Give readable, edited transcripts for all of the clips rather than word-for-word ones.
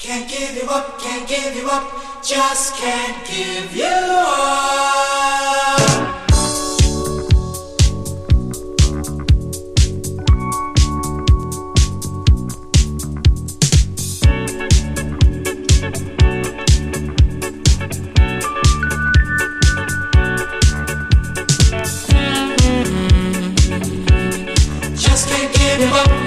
Can't give you up, can't give you up, just can't give you up. Just can't give you up.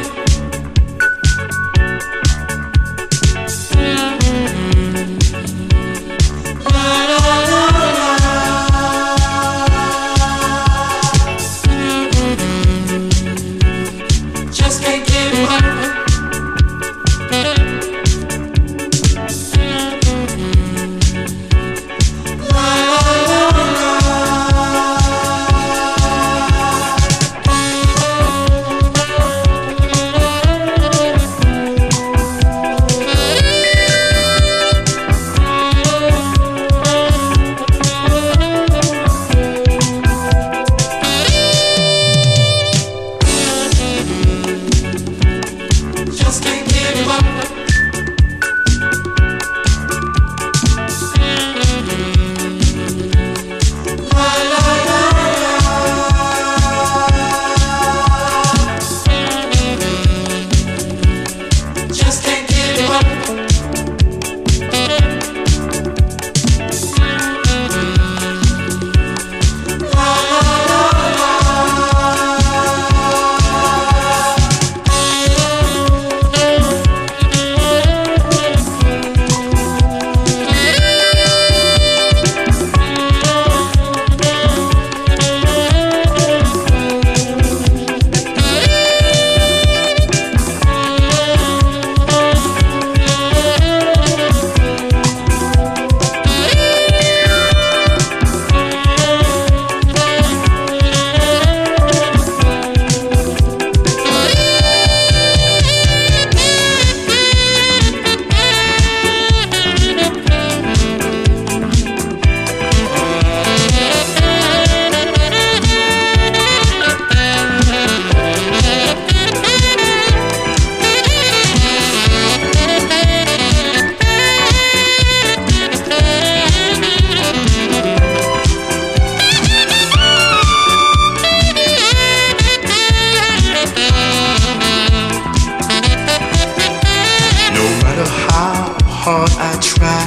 hard I try,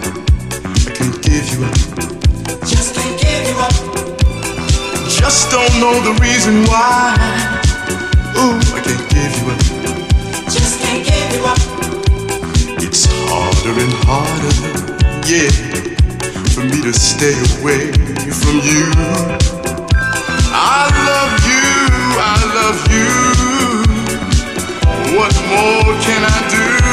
I can't give you up. Just can't give you up. Just don't know the reason why. Ooh, I can't give you up. Just can't give you up. It's harder and harder, yeah, for me to stay away from you. I love you, I love you. What more can I do?